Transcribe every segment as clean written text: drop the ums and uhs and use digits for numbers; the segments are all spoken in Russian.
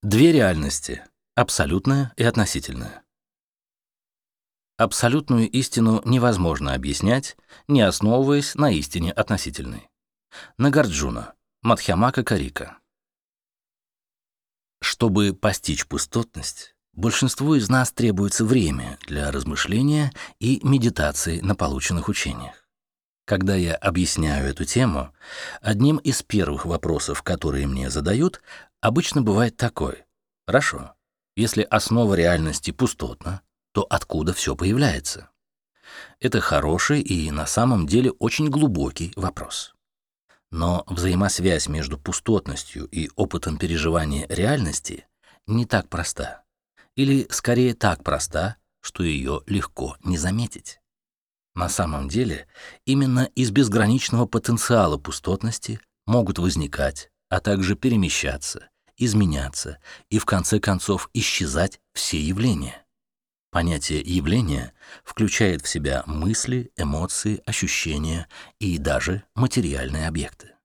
Две реальности — абсолютная и относительная. Абсолютную истину невозможно объяснять, не основываясь на истине относительной. Нагарджуна, Мадхьямака Карика. Чтобы постичь пустотность, большинству из нас требуется время для размышления и медитации на полученных учениях. Когда я объясняю эту тему, одним из первых вопросов, которые мне задают, обычно бывает такой: «Хорошо, если основа реальности пустотна, то откуда все появляется?» Это хороший и на самом деле очень глубокий вопрос. Но взаимосвязь между пустотностью и опытом переживания реальности не так проста. Или, скорее, так проста, что ее легко не заметить. На самом деле, именно из безграничного потенциала пустотности могут возникать, а также перемещаться, изменяться и, в конце концов, исчезать все явления. Понятие явления включает в себя мысли, эмоции, ощущения и даже материальные объекты.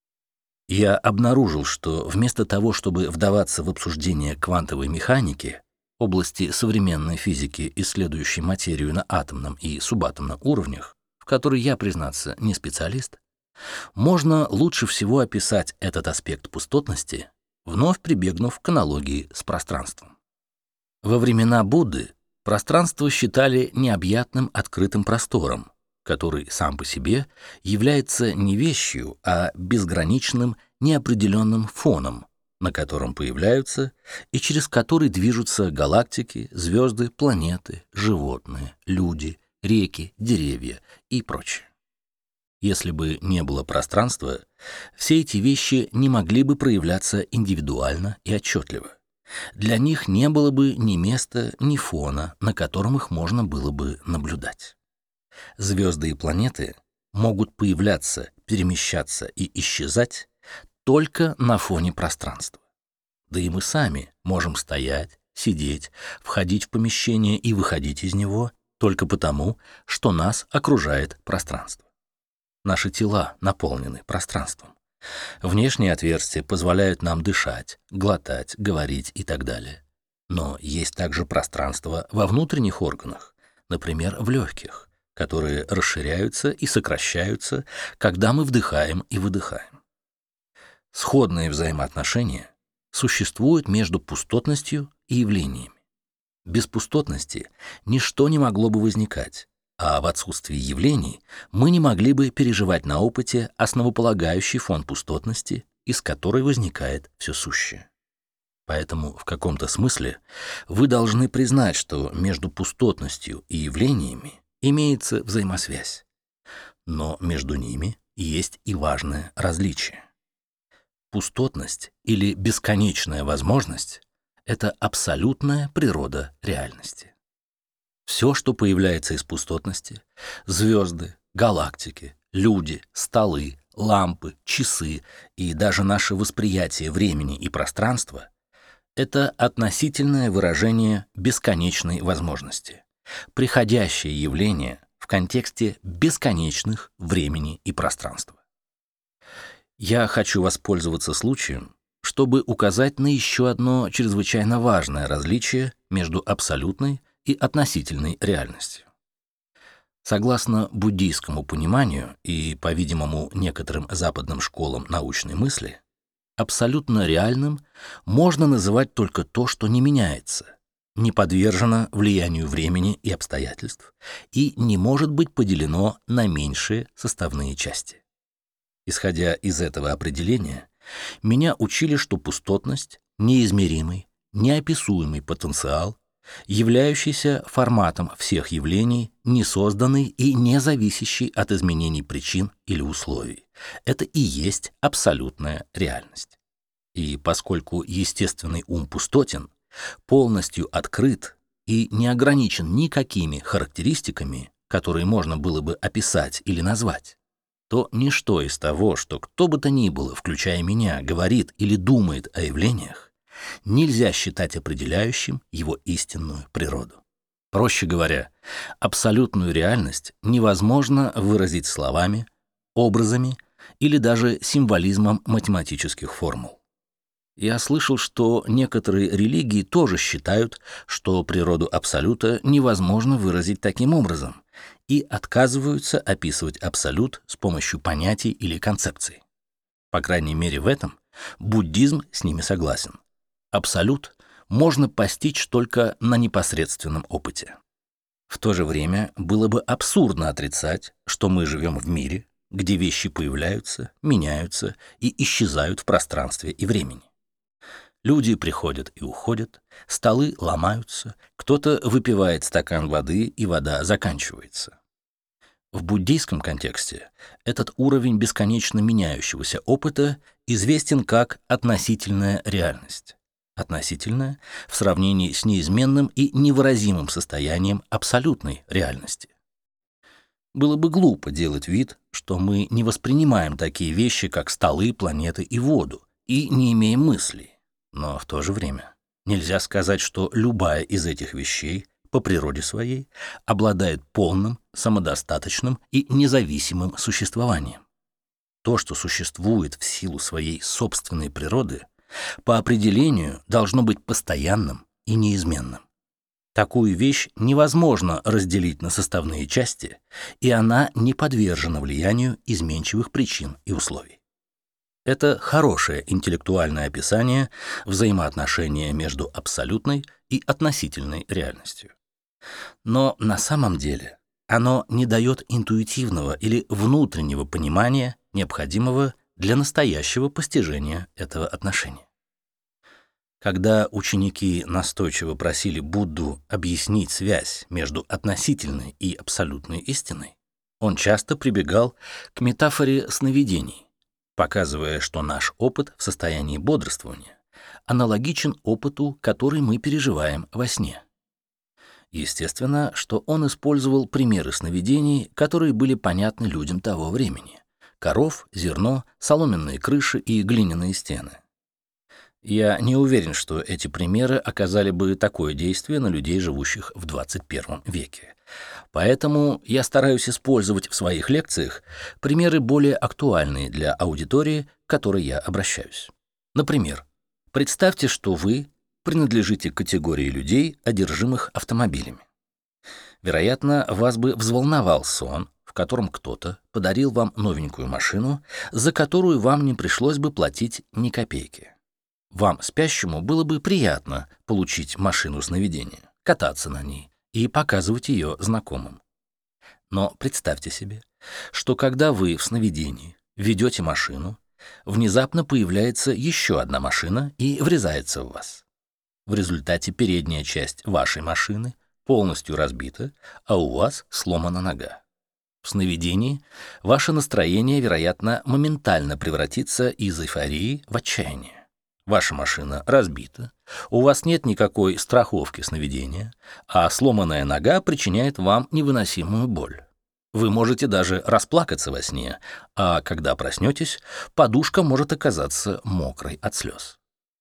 Я обнаружил, что вместо того, чтобы вдаваться в обсуждение квантовой механики, области современной физики, исследующей материю на атомном и субатомном уровнях, в которой я, признаться, не специалист, можно лучше всего описать этот аспект пустотности, вновь прибегнув к аналогии с пространством. Во времена Будды пространство считали необъятным открытым простором, который сам по себе является не вещью, а безграничным неопределенным фоном, на котором появляются и через который движутся галактики, звезды, планеты, животные, люди, реки, деревья и прочее. Если бы не было пространства, все эти вещи не могли бы проявляться индивидуально и отчетливо. Для них не было бы ни места, ни фона, на котором их можно было бы наблюдать. Звезды и планеты могут появляться, перемещаться и исчезать только на фоне пространства. Да и мы сами можем стоять, сидеть, входить в помещение и выходить из него только потому, что нас окружает пространство. Наши тела наполнены пространством. Внешние отверстия позволяют нам дышать, глотать, говорить и так далее. Но есть также пространство во внутренних органах, например, в легких, которые расширяются и сокращаются, когда мы вдыхаем и выдыхаем. Сходные взаимоотношения существуют между пустотностью и явлениями. Без пустотности ничто не могло бы возникать, а в отсутствии явлений мы не могли бы переживать на опыте основополагающий фон пустотности, из которой возникает все сущее. Поэтому в каком-то смысле вы должны признать, что между пустотностью и явлениями имеется взаимосвязь, но между ними есть и важное различие. Пустотность или бесконечная возможность — это абсолютная природа реальности. Все, что появляется из пустотности — звезды, галактики, люди, столы, лампы, часы и даже наше восприятие времени и пространства — это относительное выражение бесконечной возможности, приходящее явление в контексте бесконечных времени и пространства. Я хочу воспользоваться случаем, чтобы указать на еще одно чрезвычайно важное различие между абсолютной и относительной реальностью. Согласно буддийскому пониманию и, по-видимому, некоторым западным школам научной мысли, абсолютно реальным можно называть только то, что не меняется, не подвержено влиянию времени и обстоятельств и не может быть поделено на меньшие составные части. Исходя из этого определения, меня учили, что пустотность — неизмеримый, неописуемый потенциал, являющийся форматом всех явлений, не созданный и не зависящий от изменений причин или условий. Это и есть абсолютная реальность. И поскольку естественный ум пустотен, полностью открыт и не ограничен никакими характеристиками, которые можно было бы описать или назвать, то ничто из того, что кто бы то ни было, включая меня, говорит или думает о явлениях, нельзя считать определяющим его истинную природу. Проще говоря, абсолютную реальность невозможно выразить словами, образами или даже символизмом математических формул. Я слышал, что некоторые религии тоже считают, что природу Абсолюта невозможно выразить таким образом, и отказываются описывать Абсолют с помощью понятий или концепций. По крайней мере в этом буддизм с ними согласен. Абсолют можно постичь только на непосредственном опыте. В то же время было бы абсурдно отрицать, что мы живем в мире, где вещи появляются, меняются и исчезают в пространстве и времени. Люди приходят и уходят, столы ломаются, кто-то выпивает стакан воды, и вода заканчивается. В буддийском контексте этот уровень бесконечно меняющегося опыта известен как относительная реальность. Относительная в сравнении с неизменным и невыразимым состоянием абсолютной реальности. Было бы глупо делать вид, что мы не воспринимаем такие вещи, как столы, планеты и воду, и не имеем мыслей. Но в то же время нельзя сказать, что любая из этих вещей по природе своей обладает полным, самодостаточным и независимым существованием. То, что существует в силу своей собственной природы, по определению должно быть постоянным и неизменным. Такую вещь невозможно разделить на составные части, и она не подвержена влиянию изменчивых причин и условий. Это хорошее интеллектуальное описание взаимоотношения между абсолютной и относительной реальностью. Но на самом деле оно не дает интуитивного или внутреннего понимания, необходимого для настоящего постижения этого отношения. Когда ученики настойчиво просили Будду объяснить связь между относительной и абсолютной истиной, он часто прибегал к метафоре сновидений, показывая, что наш опыт в состоянии бодрствования аналогичен опыту, который мы переживаем во сне. Естественно, что он использовал примеры сновидений, которые были понятны людям того времени: коров, зерно, соломенные крыши и глиняные стены. Я не уверен, что эти примеры оказали бы такое действие на людей, живущих в 21 веке. Поэтому я стараюсь использовать в своих лекциях примеры более актуальные для аудитории, к которой я обращаюсь. Например, представьте, что вы принадлежите к категории людей, одержимых автомобилями. Вероятно, вас бы взволновал сон, в котором кто-то подарил вам новенькую машину, за которую вам не пришлось бы платить ни копейки. Вам, спящему, было бы приятно получить машину сновидения, кататься на ней и показывать ее знакомым. Но представьте себе, что когда вы в сновидении ведете машину, внезапно появляется еще одна машина и врезается в вас. В результате передняя часть вашей машины полностью разбита, а у вас сломана нога. В сновидении ваше настроение, вероятно, моментально превратится из эйфории в отчаяние. Ваша машина разбита, у вас нет никакой страховки сновидения, а сломанная нога причиняет вам невыносимую боль. Вы можете даже расплакаться во сне, а когда проснетесь, подушка может оказаться мокрой от слез.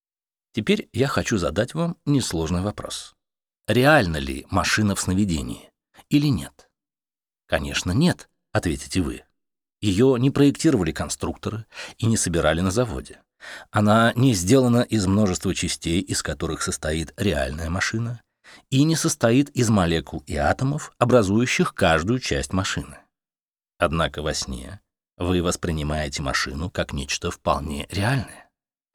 Теперь я хочу задать вам несложный вопрос. Реальна ли машина в сновидении или нет? Конечно, нет, ответите вы. Ее не проектировали конструкторы и не собирали на заводе. Она не сделана из множества частей, из которых состоит реальная машина, и не состоит из молекул и атомов, образующих каждую часть машины. Однако во сне вы воспринимаете машину как нечто вполне реальное.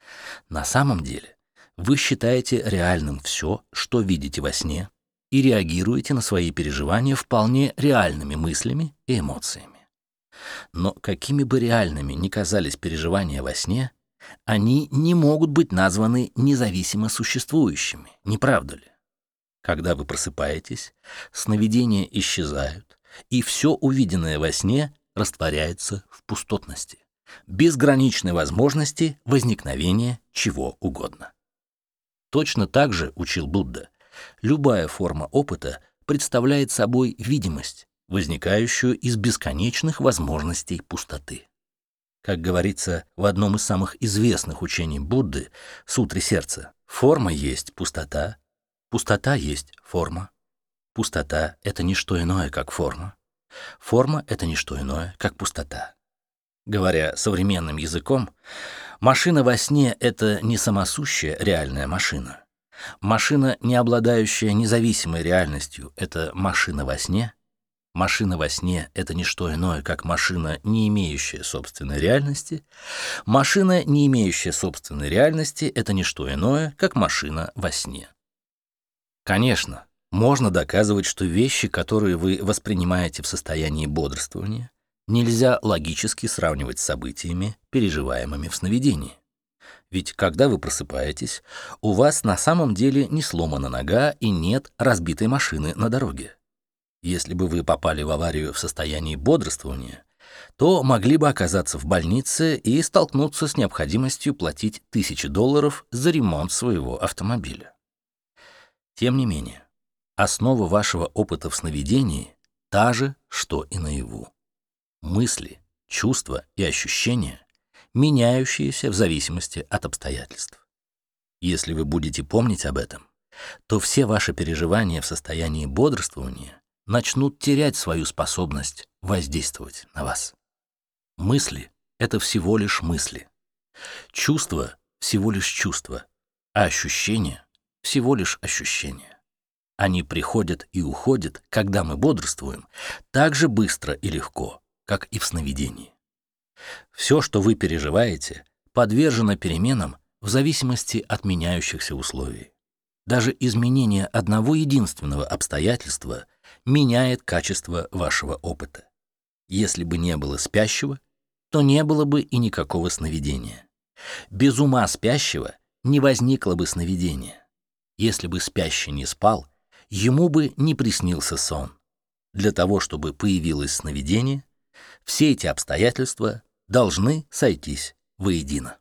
На самом деле вы считаете реальным все, что видите во сне, и реагируете на свои переживания вполне реальными мыслями и эмоциями. Но какими бы реальными ни казались переживания во сне, они не могут быть названы независимо существующими, не правда ли? Когда вы просыпаетесь, сновидения исчезают, и все увиденное во сне растворяется в пустотности, безграничной возможности возникновения чего угодно. Точно так же, учил Будда, любая форма опыта представляет собой видимость, возникающую из бесконечных возможностей пустоты. Как говорится в одном из самых известных учений Будды, Сутре сердца, форма есть пустота, пустота есть форма. Пустота — это не что иное, как форма. Форма — это не что иное, как пустота. Говоря современным языком, Машина во сне — это не самосущая реальная машина. Машина, не обладающая независимой реальностью — это машина во сне. Машина во сне — это не что иное, как машина, не имеющая собственной реальности. Машина, не имеющая собственной реальности — это не что иное, как машина во сне. Конечно, можно доказывать, что вещи, которые вы воспринимаете в состоянии бодрствования, нельзя логически сравнивать с событиями, переживаемыми в сновидении. Ведь когда вы просыпаетесь, у вас на самом деле не сломана нога и нет разбитой машины на дороге. Если бы вы попали в аварию в состоянии бодрствования, то могли бы оказаться в больнице и столкнуться с необходимостью платить $1000 за ремонт своего автомобиля. Тем не менее, основа вашего опыта в сновидении та же, что и наяву. Мысли, чувства и ощущения, меняющиеся в зависимости от обстоятельств. Если вы будете помнить об этом, то все ваши переживания в состоянии бодрствования начнут терять свою способность воздействовать на вас. Мысли — это всего лишь мысли. Чувства — всего лишь чувства, а ощущения — всего лишь ощущения. Они приходят и уходят, когда мы бодрствуем, так же быстро и легко, как и в сновидении. Все, что вы переживаете, подвержено переменам в зависимости от меняющихся условий. Даже изменение одного единственного обстоятельства меняет качество вашего опыта. Если бы не было спящего, то не было бы и никакого сновидения. Без ума спящего не возникло бы сновидения. Если бы спящий не спал, ему бы не приснился сон. Для того, чтобы появилось сновидение, все эти обстоятельства должны сойтись воедино.